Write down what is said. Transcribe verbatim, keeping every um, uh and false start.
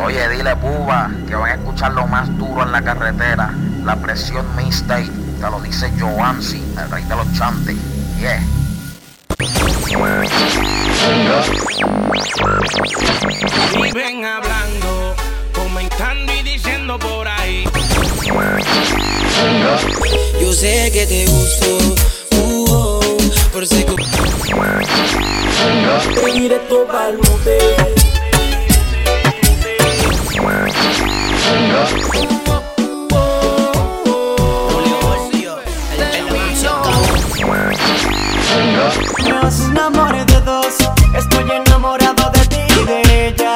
Oye, dile Buba que van a escuchar lo más duro en la carretera. La presión mixtape, te lo dice Joansi, el rey de los chantes. Yeah. Viven hablando, comentando y diciendo por ahí. Yo sé que te gustó, uh, oh, por si tú directo pa'l motel. Me enamoré de dos, estoy enamorado de ti y de ella.